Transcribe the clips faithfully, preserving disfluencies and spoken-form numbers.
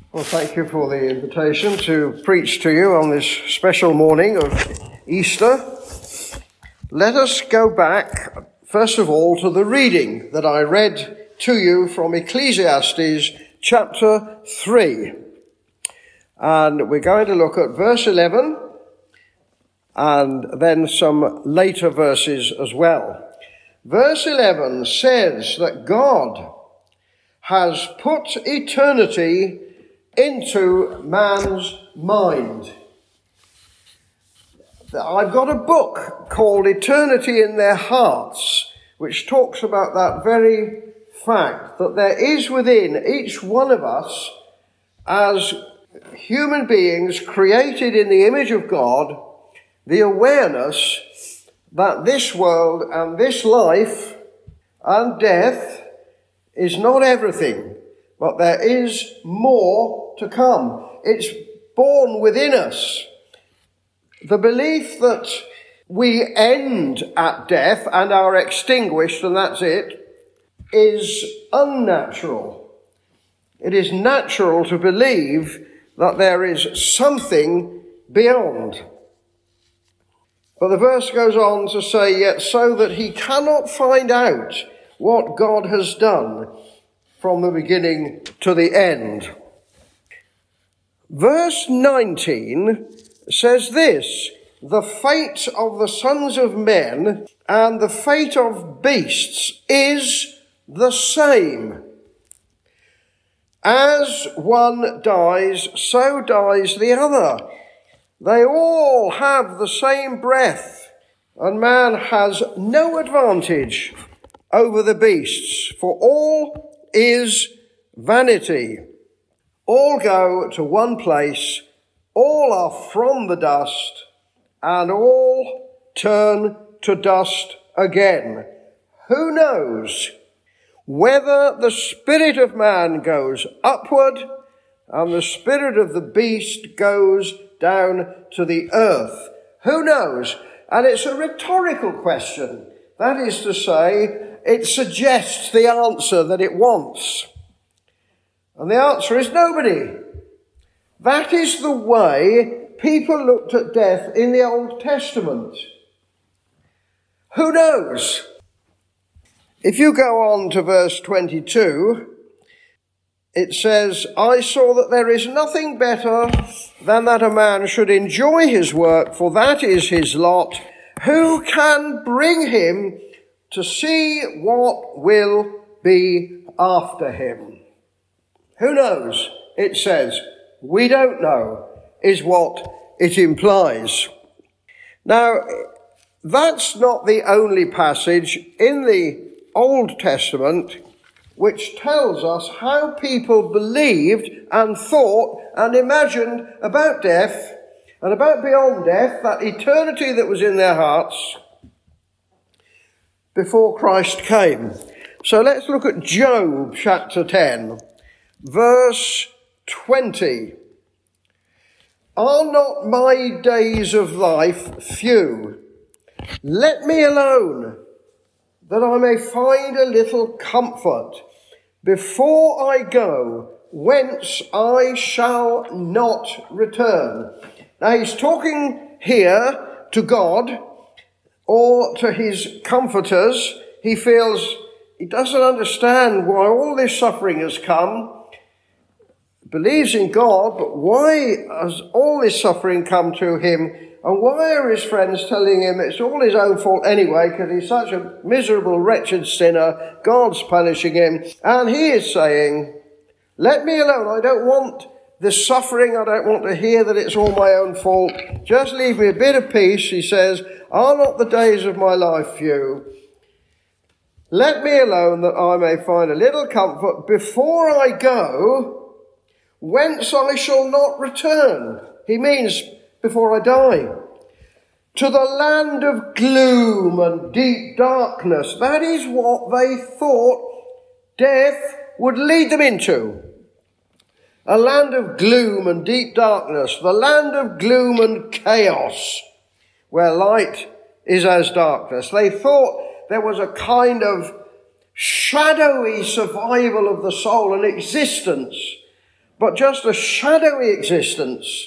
Well, thank you for the invitation to preach to you on this special morning of Easter. Let us go back, first of all, to the reading that I read to you from Ecclesiastes chapter three. And we're going to look at verse eleven and then some later verses as well. Verse eleven says that God has put eternity into man's mind. I've got a book called Eternity in Their Hearts, which talks about that very fact, that there is within each one of us, as human beings created in the image of God, the awareness that this world and this life and death is not everything, but there is more to come. It's born within us. The belief that we end at death and are extinguished and that's it is unnatural. It is natural to believe that there is something beyond. But the verse goes on to say, yet so that he cannot find out what God has done from the beginning to the end. Verse nineteen says this, the fate of the sons of men and the fate of beasts is the same. As one dies, so dies the other. They all have the same breath, and man has no advantage over the beasts, for all is vanity. All go to one place, all are from the dust, and all turn to dust again. Who knows whether the spirit of man goes upward and the spirit of the beast goes down to the earth? Who knows? And it's a rhetorical question. That is to say, it suggests the answer that it wants. And the answer is nobody. That is the way people looked at death in the Old Testament. Who knows? If you go on to verse twenty-two, it says, I saw that there is nothing better than that a man should enjoy his work, for that is his lot. Who can bring him to see what will be after him? Who knows? It says, we don't know, is what it implies. Now, that's not the only passage in the Old Testament which tells us how people believed and thought and imagined about death and about beyond death, that eternity that was in their hearts before Christ came. So let's look at Job chapter ten, verse twenty. Are not my days of life few? Let me alone, that I may find a little comfort before I go, whence I shall not return. Now he's talking here to God or to his comforters. He feels he doesn't understand why all this suffering has come. Believes in God, but why has all this suffering come to him? And why are his friends telling him it's all his own fault anyway, because he's such a miserable, wretched sinner, God's punishing him. And he is saying, let me alone, I don't want this suffering, I don't want to hear that it's all my own fault. Just leave me a bit of peace, he says. Are not the days of my life few? Let me alone, that I may find a little comfort before I go, whence I shall not return. He means before I die. To the land of gloom and deep darkness. That is what they thought death would lead them into. A land of gloom and deep darkness. The land of gloom and chaos, where light is as darkness. They thought there was a kind of shadowy survival of the soul and existence but just a shadowy existence,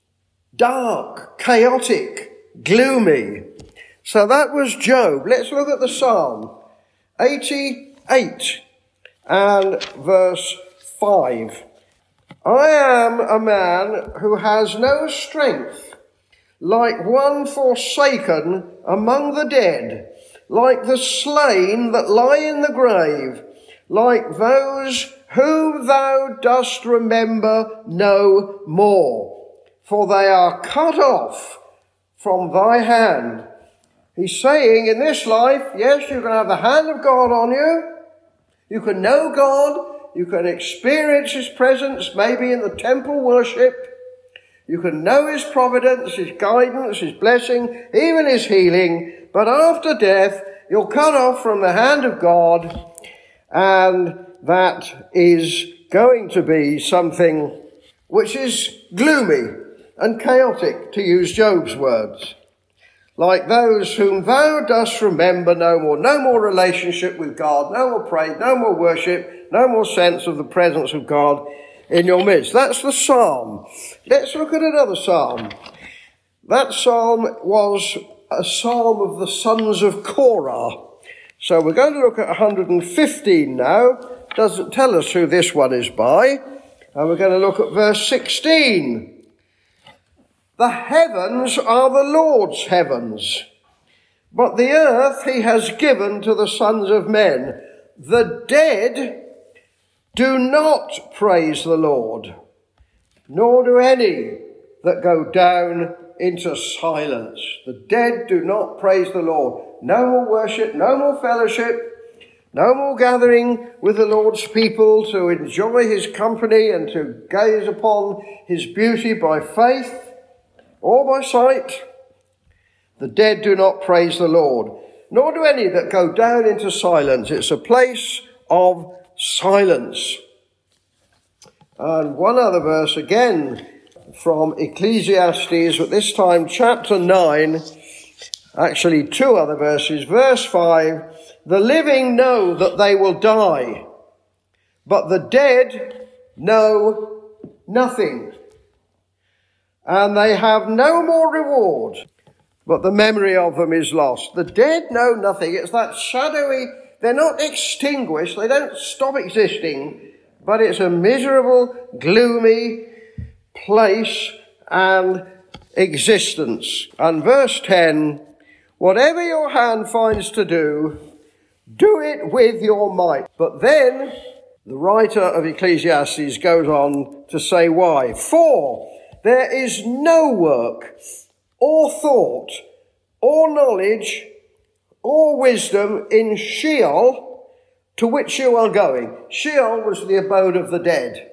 dark, chaotic, gloomy. So that was Job. Let's look at the Psalm eighty-eight and verse five. I am a man who has no strength, like one forsaken among the dead, like the slain that lie in the grave, like those whom thou dost remember no more, for they are cut off from thy hand. He's saying in this life, yes, you can have the hand of God on you. You can know God. You can experience his presence, maybe in the temple worship. You can know his providence, his guidance, his blessing, even his healing. But after death, you're cut off from the hand of God. And that is going to be something which is gloomy and chaotic, to use Job's words. Like those whom thou dost remember no more. No more relationship with God, no more praise, no more worship, no more sense of the presence of God in your midst. That's the psalm. Let's look at another psalm. That psalm was a psalm of the sons of Korah. So we're going to look at one hundred fifteen now. Doesn't tell us who this one is by. And we're going to look at verse sixteen. The heavens are the Lord's heavens, but the earth he has given to the sons of men. The dead do not praise the Lord, nor do any that go down into silence. The dead do not praise the Lord. No more worship, no more fellowship, no more gathering with the Lord's people to enjoy his company and to gaze upon his beauty by faith or by sight. The dead do not praise the Lord, nor do any that go down into silence. It's a place of silence. And one other verse again from Ecclesiastes, but this time chapter nine, actually two other verses. Verse five, the living know that they will die, but the dead know nothing. And they have no more reward, but the memory of them is lost. The dead know nothing. It's that shadowy, they're not extinguished, they don't stop existing, but it's a miserable, gloomy place and existence. And verse ten, whatever your hand finds to do, do it with your might. But then the writer of Ecclesiastes goes on to say why. For there is no work or thought or knowledge or wisdom in Sheol to which you are going. Sheol was the abode of the dead.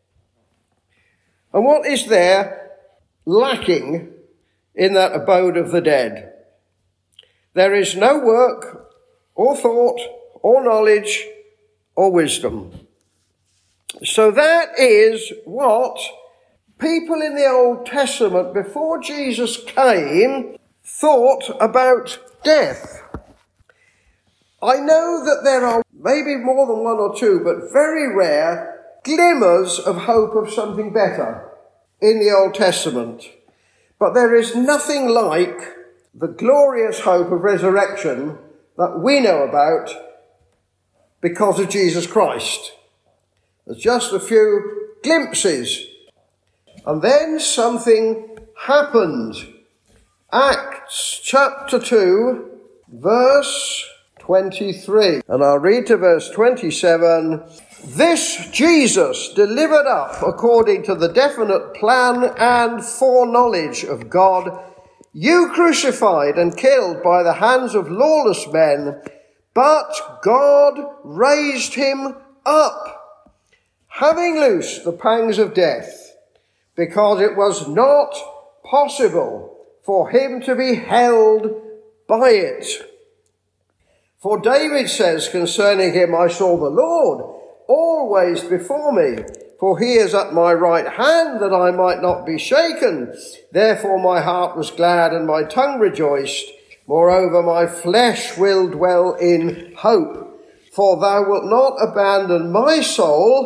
And what is there lacking in that abode of the dead? There is no work or thought or knowledge or wisdom. So that is what people in the Old Testament, before Jesus came, thought about death. I know that there are maybe more than one or two, but very rare, glimmers of hope of something better in the Old Testament. But there is nothing like the glorious hope of resurrection that we know about because of Jesus Christ. There's just a few glimpses. And then something happened. Acts chapter two, verse twenty-three. And I'll read to verse twenty-seven. This Jesus delivered up according to the definite plan and foreknowledge of God, you crucified and killed by the hands of lawless men, but God raised him up, having loosed the pangs of death, because it was not possible for him to be held by it. For David says concerning him, I saw the Lord always before me, for he is at my right hand, that I might not be shaken. Therefore my heart was glad and my tongue rejoiced. Moreover, my flesh will dwell in hope. For thou wilt not abandon my soul,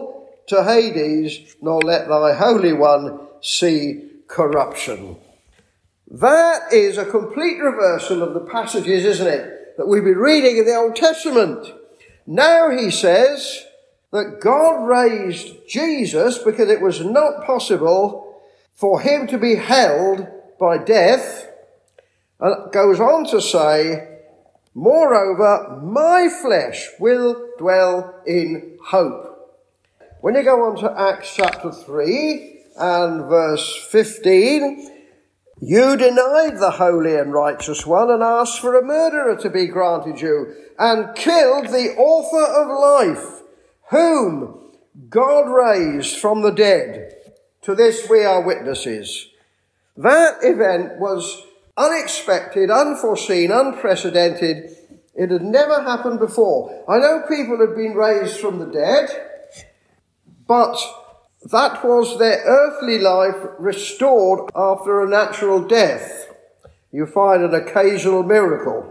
to Hades, nor let thy Holy One see corruption. That is a complete reversal of the passages, isn't it, that we've been reading in the Old Testament. Now he says that God raised Jesus because it was not possible for him to be held by death, and goes on to say, moreover, my flesh will dwell in hope. When you go on to Acts chapter three and verse fifteen, you denied the holy and righteous one and asked for a murderer to be granted you, and killed the author of life, whom God raised from the dead. To this we are witnesses. That event was unexpected, unforeseen, unprecedented. It had never happened before. I know people had been raised from the dead, but that was their earthly life restored after a natural death. You find an occasional miracle.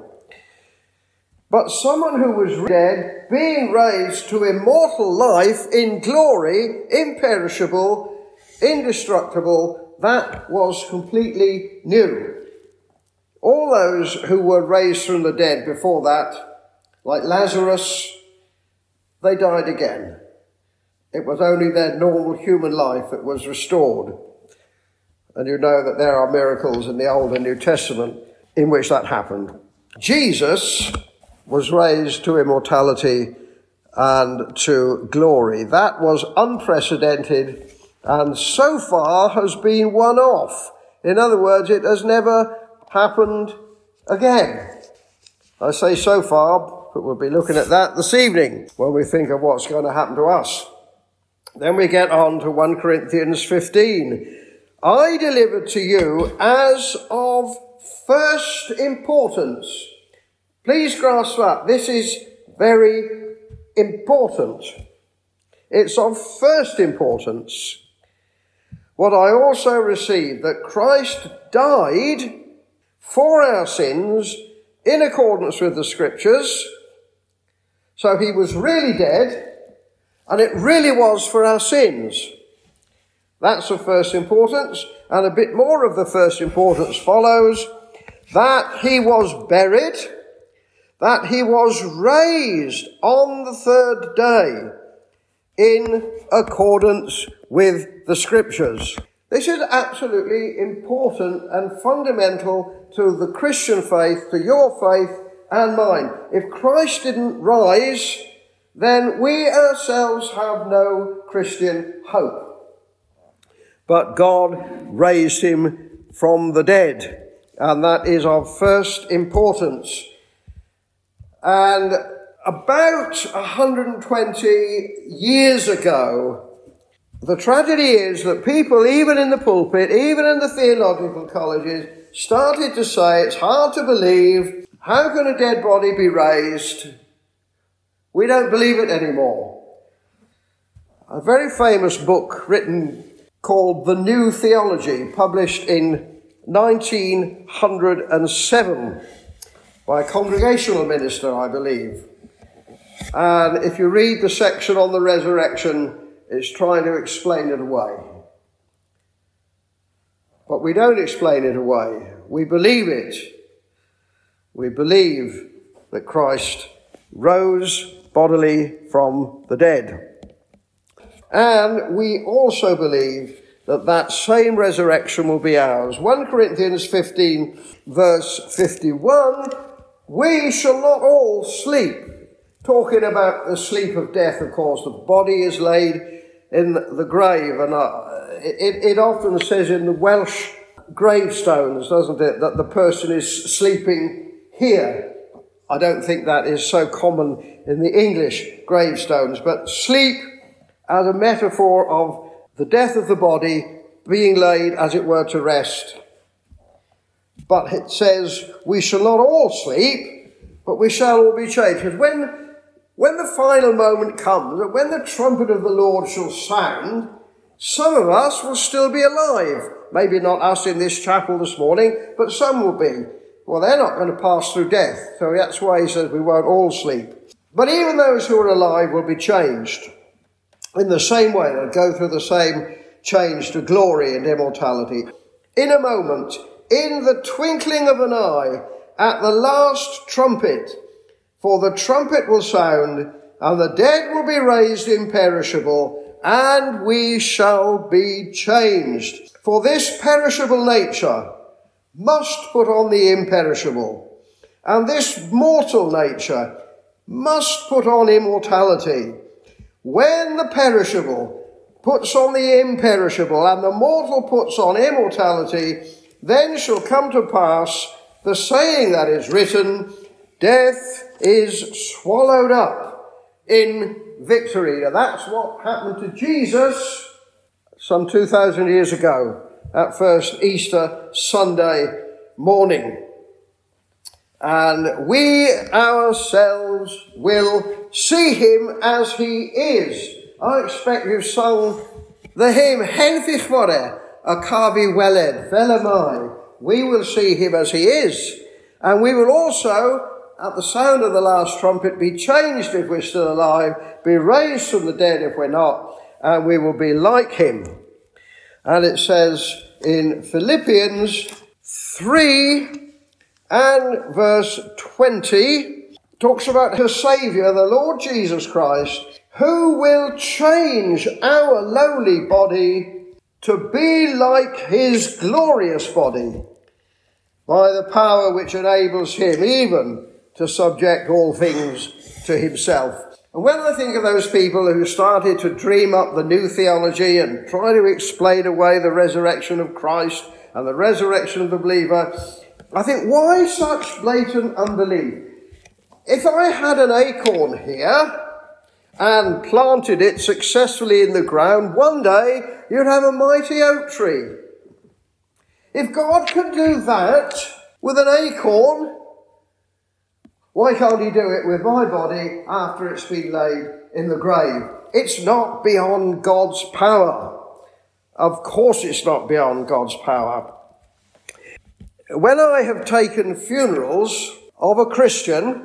But someone who was dead being raised to immortal life in glory, imperishable, indestructible, that was completely new. All those who were raised from the dead before that, like Lazarus, they died again. It was only their normal human life that was restored. And you know that there are miracles in the Old and New Testament in which that happened. Jesus was raised to immortality and to glory. That was unprecedented and so far has been one off. In other words, it has never happened again. I say so far, but we'll be looking at that this evening when we think of what's going to happen to us. Then we get on to First Corinthians fifteen. I delivered to you as of first importance. Please grasp that. This is very important. It's of first importance. What I also received, that Christ died for our sins in accordance with the Scriptures. So he was really dead, and it really was for our sins. That's of first importance, and a bit more of the first importance follows, that he was buried, that he was raised on the third day in accordance with the Scriptures. This is absolutely important and fundamental to the Christian faith, to your faith and mine. If Christ didn't rise, then we ourselves have no Christian hope. But God raised him from the dead, and that is of first importance. And about one hundred twenty years ago, the tragedy is that people, even in the pulpit, even in the theological colleges, started to say it's hard to believe. How can a dead body be raised? We don't believe it anymore. A very famous book written called The New Theology, published in nineteen oh seven by a congregational minister, I believe. And if you read the section on the resurrection, it's trying to explain it away. But we don't explain it away. We believe it. We believe that Christ rose bodily from the dead. And we also believe that that same resurrection will be ours. First Corinthians fifteen, verse fifty-one, we shall not all sleep. Talking about the sleep of death, of course, the body is laid in the grave, and uh, it, it often says in the Welsh gravestones, doesn't it, that the person is sleeping here. I don't think that is so common in the English gravestones, but sleep as a metaphor of the death of the body being laid, as it were, to rest. But it says, we shall not all sleep, but we shall all be changed. Because when When the final moment comes, and when the trumpet of the Lord shall sound, some of us will still be alive. Maybe not us in this chapel this morning, but some will be. Well, they're not going to pass through death. So that's why he says we won't all sleep. But even those who are alive will be changed. in the same way, they'll go through the same change to glory and immortality. In a moment, in the twinkling of an eye, at the last trumpet, for the trumpet will sound, and the dead will be raised imperishable, and we shall be changed. For this perishable nature must put on the imperishable, and this mortal nature must put on immortality. When the perishable puts on the imperishable, and the mortal puts on immortality, then shall come to pass the saying that is written, death is swallowed up in victory. Now that's what happened to Jesus some two thousand years ago, that first Easter Sunday morning. And we ourselves will see him as he is. I expect you've sung the hymn, Henfich More, a Kavi Weled, Velamai. We will see him as he is. And we will also, at the sound of the last trumpet, be changed if we're still alive, be raised from the dead if we're not, and we will be like him. And it says in Philippians three and verse twenty, talks about her Saviour, the Lord Jesus Christ, who will change our lowly body to be like his glorious body, by the power which enables him even to subject all things to himself. And when I think of those people who started to dream up the new theology and try to explain away the resurrection of Christ and the resurrection of the believer, I think, why such blatant unbelief? If I had an acorn here and planted it successfully in the ground, one day you'd have a mighty oak tree. If God can do that with an acorn, why can't he do it with my body after it's been laid in the grave? It's not beyond God's power. Of course it's not beyond God's power. When I have taken funerals of a Christian,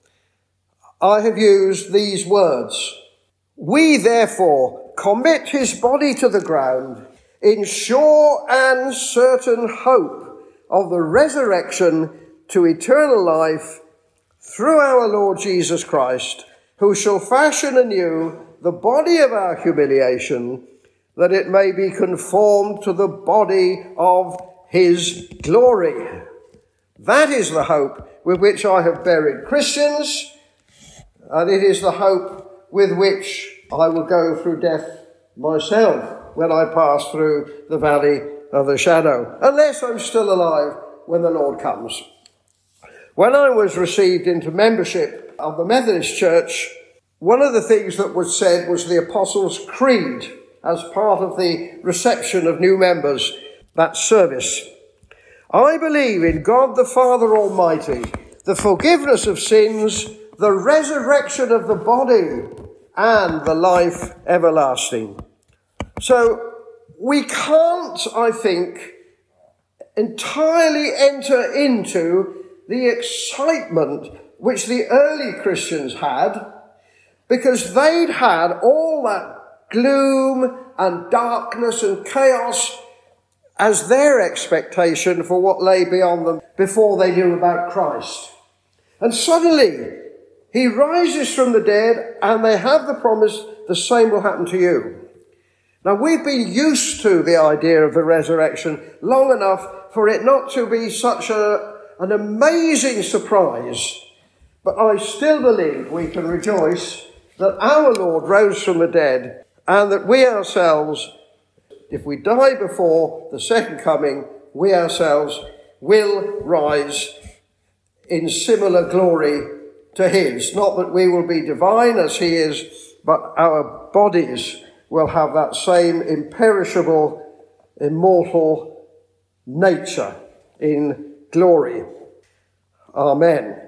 I have used these words. We therefore commit his body to the ground in sure and certain hope of the resurrection to eternal life through our Lord Jesus Christ, who shall fashion anew the body of our humiliation, that it may be conformed to the body of his glory. That is the hope with which I have buried Christians, and it is the hope with which I will go through death myself when I pass through the valley of the shadow, unless I'm still alive when the Lord comes. When I was received into membership of the Methodist Church, one of the things that was said was the Apostles' Creed as part of the reception of new members, that service. I believe in God the Father Almighty, the forgiveness of sins, the resurrection of the body, and the life everlasting. So we can't, I think, entirely enter into the excitement which the early Christians had, because they'd had all that gloom and darkness and chaos as their expectation for what lay beyond them before they knew about Christ. And suddenly he rises from the dead, and they have the promise the same will happen to you. Now, we've been used to the idea of the resurrection long enough for it not to be such a, an amazing surprise. But I still believe we can rejoice that our Lord rose from the dead, and that we ourselves, if we die before the second coming, we ourselves will rise in similar glory to his. Not that we will be divine as he is, but our bodies will have that same imperishable, immortal nature in glory. Amen.